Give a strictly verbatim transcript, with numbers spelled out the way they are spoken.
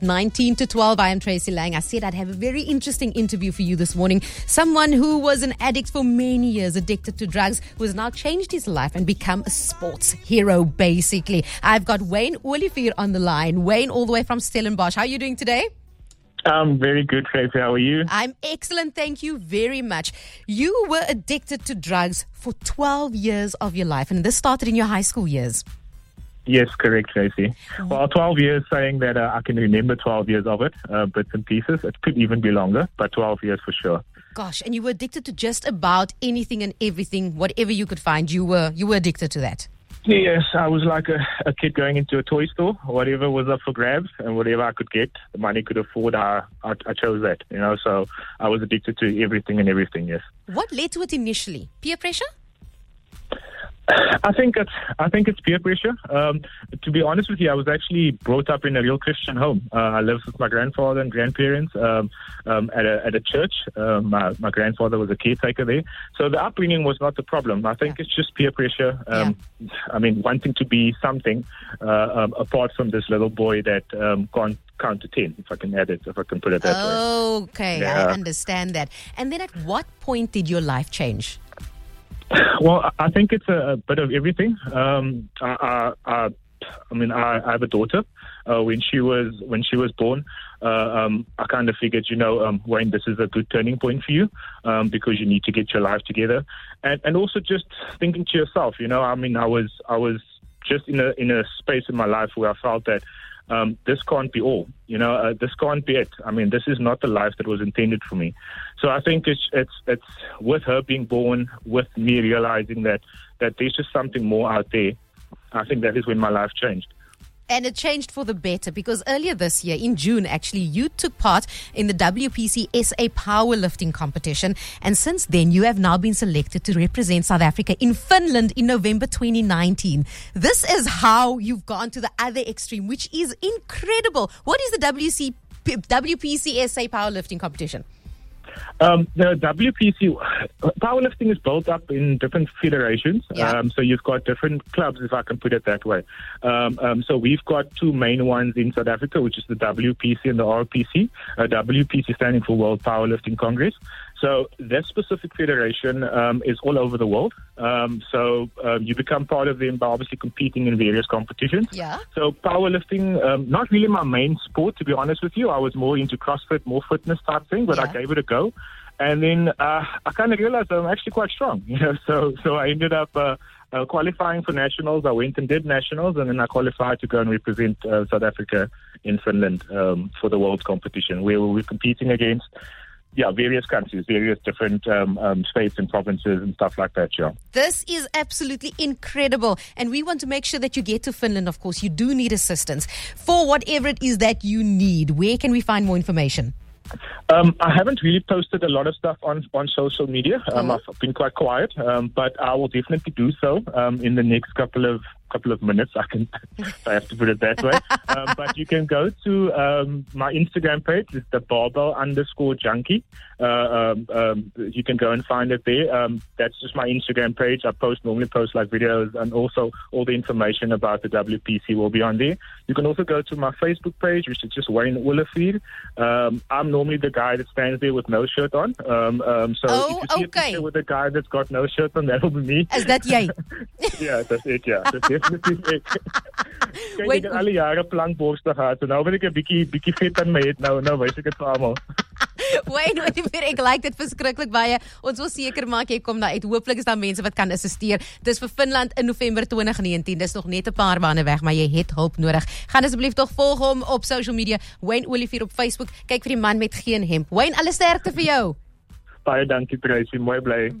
nineteen to twelve, I am Tracy Lang. I said I'd have a very interesting interview for you this morning. Someone who was an addict for many years, addicted to drugs, who has now changed his life and become a sports hero, basically. I've got Wayne Olivier on the line. Wayne, all the way from Stellenbosch. How are you doing today? I'm very good, Tracy. How are you? I'm excellent. Thank you very much. You were addicted to drugs for twelve years of your life, and this started in your high school years. Yes, correct, Tracy. Well, twelve years saying that uh, I can remember twelve years of it, uh, bits and pieces. It could even be longer, but twelve years for sure. Gosh, and you were addicted to just about anything and everything, whatever you could find. You were you were addicted to that. Yes, I was like a, a kid going into a toy store. Whatever was up for grabs and whatever I could get, the money could afford, I, I, I chose that, you know. So I was addicted to everything and everything, yes. What led to it initially? Peer pressure? I think it's I think it's peer pressure. Um, to be honest with you, I was actually brought up in a real Christian home. Uh, I lived with my grandfather and grandparents um, um, at a at a church. Um, my, my grandfather was a caretaker there, so the upbringing was not the problem. I think yeah. it's just peer pressure. Um, yeah. I mean, wanting to be something uh, um, apart from this little boy that um, can't count to ten, if I can add it, if I can put it that oh, way. Okay, yeah. I understand that. And then, at what point did your life change? Well, I think it's a, a bit of everything. Um, I, I, I, I mean, I, I have a daughter. Uh, when she was when she was born, uh, um, I kind of figured, you know, um, Wayne, this is a good turning point for you um, because you need to get your life together, and and also just thinking to yourself, you know, I mean, I was I was just in a in a space in my life where I felt that. Um, this can't be all, you know, uh, this can't be it. I mean, this is not the life that was intended for me. So I think it's, it's, it's with her being born, with me realizing that, that there's just something more out there. I think that is when my life changed. And it changed for the better because earlier this year, in June, actually, you took part in the W P C S A powerlifting competition. And since then, you have now been selected to represent South Africa in Finland in November twenty nineteen. This is how you've gone to the other extreme, which is incredible. What is the W P C S A powerlifting competition? Um, the W P C powerlifting is built up in different federations. Yeah. Um, so you've got different clubs, if I can put it that way. Um, um, so we've got two main ones in South Africa, which is the W P C and the R P C. Uh, W P C standing for World Powerlifting Congress. So that specific federation um, is all over the world. Um, so um, you become part of them by obviously competing in various competitions. Yeah. So powerlifting, um, not really my main sport, to be honest with you. I was more into CrossFit, more fitness type thing, but yeah. I gave it a go. And then uh, I kind of realized I'm actually quite strong. You know, so so I ended up uh, uh, qualifying for nationals. I went and did nationals, and then I qualified to go and represent uh, South Africa in Finland um, for the World's competition, where we were competing against Yeah, various countries, various different um, um, states and provinces and stuff like that, yeah. This is absolutely incredible. And we want to make sure that you get to Finland, of course. You do need assistance for whatever it is that you need. Where can we find more information? Um, I haven't really posted a lot of stuff on, on social media. Um, mm-hmm. I've been quite quiet, um, but I will definitely do so um, in the next couple of couple of minutes. I can, I have to put it that way. Um, but you can go to um, my Instagram page. It's the barbell underscore junkie. Uh, um, um, you can go and find it there. Um, that's just my Instagram page. I post normally post like videos, and also all the information about the W P C will be on there. You can also go to my Facebook page, which is just Wayne Olivier. Um, I'm normally the guy that stands there with no shirt on. Um, um, so oh, if you see okay. a picture with a guy that's got no shirt on, that will be me. Is that jy? Ja, that's it, yeah. That's definitely it. Kijk, Wait, ek het alle jare plankborste gehad, so nou wil ek 'n bietjie bietjie vet aan my het, nou nou wys ek dit vir almal. Wayne, ek like dit verskriklik baie. Ons wil seker maak jy kom daar uit. Hooplik is daar mense wat kan assisteer. Dis vir Finland in November twenty nineteen. Dis nog net 'n paar maande weg, maar jy het hulp nodig. Gaan asseblief tog volg hom op social media. Wayne Olivier op Facebook. Kyk vir die man met geen hemp. Wayne, alle sterkte vir jou. Baie dankie, Tracy. Mooi bly.